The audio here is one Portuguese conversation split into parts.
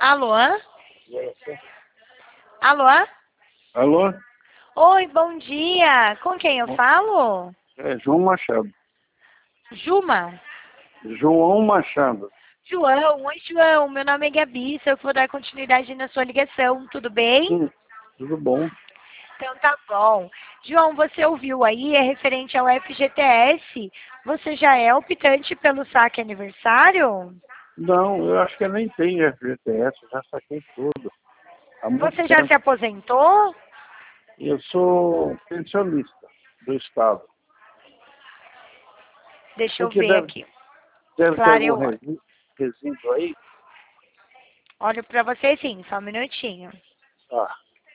Alô? Alô? Alô? Oi, bom dia. Com quem eu falo? É João Machado. Juma? João Machado. João, oi João, meu nome é Gabi, eu vou dar continuidade na sua ligação, tudo bem? Tudo bom? Então tá bom. João, você ouviu aí, é referente ao FGTS, você já é optante pelo saque aniversário? Não, eu acho que eu nem tenho FGTS, já saquei tudo. Há muito Você já tempo. se aposentou? Eu sou pensionista do Estado. Deixa eu Porque ver deve, aqui. deve ter Claro, algum eu resíduo aí. olho pra você sim, só um minutinho. Ah,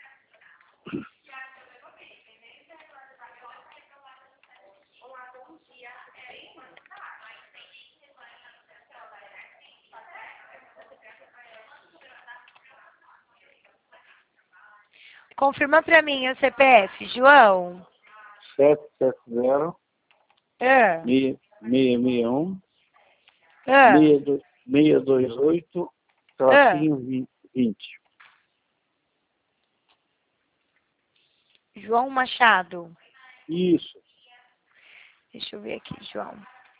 Confirma pra mim o CPF, João. 770 Ah, 661 ah, 628 ah. tracinho 20. João Machado. Isso. Deixa eu ver aqui, João.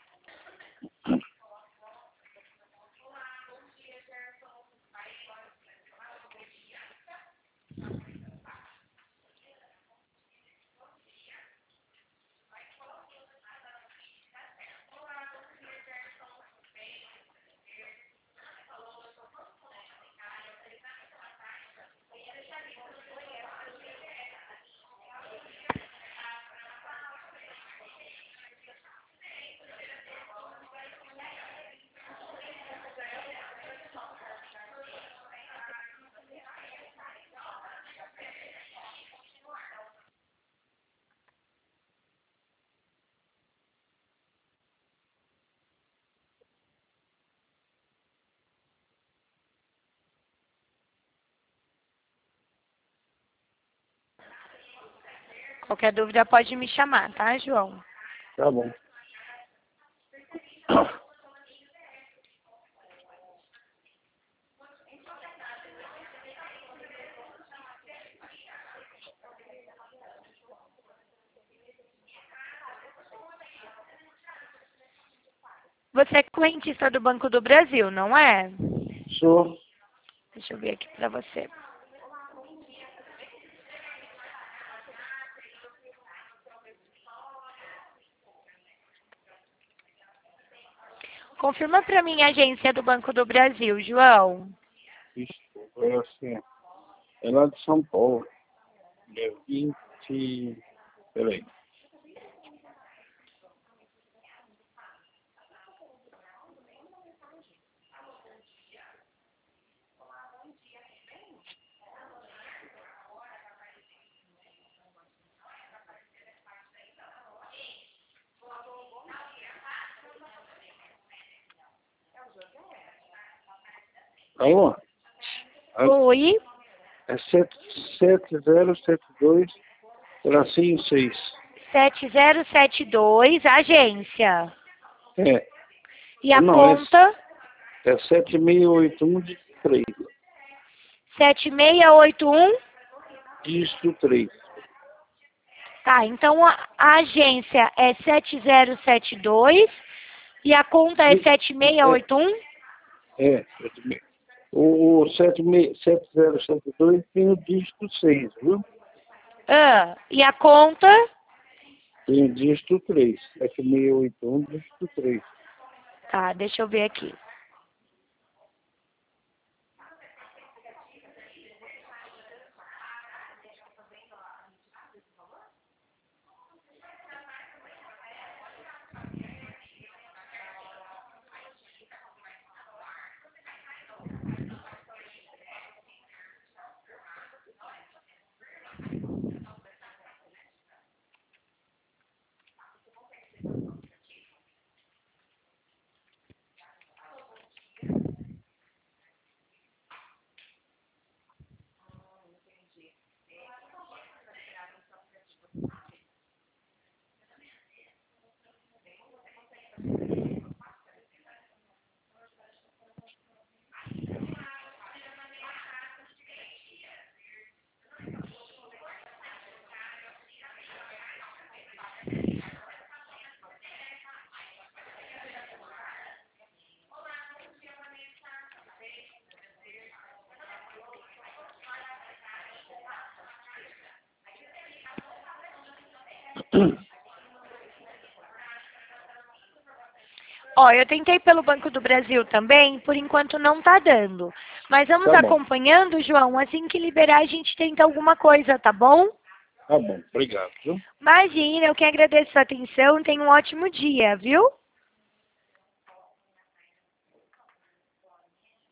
Qualquer dúvida pode me chamar, tá, João? Tá bom. Você é correntista do Banco do Brasil, não é? Sou. Deixa eu ver aqui pra você. Confirma pra mim a agência do Banco do Brasil, João. Isso. É assim. É lá de São Paulo. É 20. Peraí. Alô? Oi, É 7072, tracinho 6. 7072, agência. É. E a Não, conta? é 7681 de 3. 7681. Dígito 3. Tá, então a agência é 7072 e a conta é É, 7681. é. O 7072 tem o dígito 6, viu? Ah, e a conta? Tem o dígito 3. 7681, dígito 3. Tá, deixa eu ver aqui. Ó, eu tentei pelo Banco do Brasil também, por enquanto não tá dando. Mas vamos Tá bom. acompanhando, João. Assim que liberar, a gente tenta alguma coisa, tá bom? Tá bom, obrigado, viu? Imagina, eu que agradeço a atenção. Tenha um ótimo dia, viu?